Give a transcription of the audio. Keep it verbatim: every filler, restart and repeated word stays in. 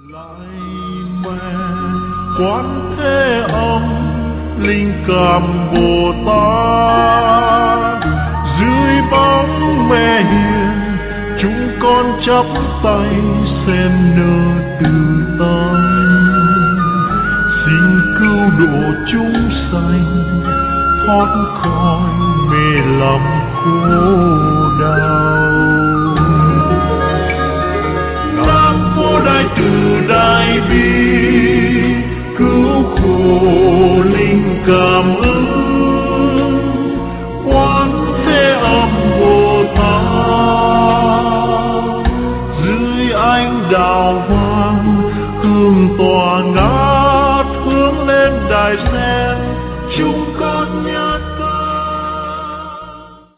Lạy mẹ Quán Thế Âm linh cảm Bồ Tát, dưới bóng mẹ hiền chúng con chắp tay xem nở từ tay. Xin cứu độ chúng sanh thoát khỏi mê lầm khổ đau. Nam mô Đại Từ Đại Bi cứu khổ linh cảm ứng Quán Thế Âm Bồ Tát, dưới ánh đào vàng hương tỏa ngát hướng lên đài sen chúng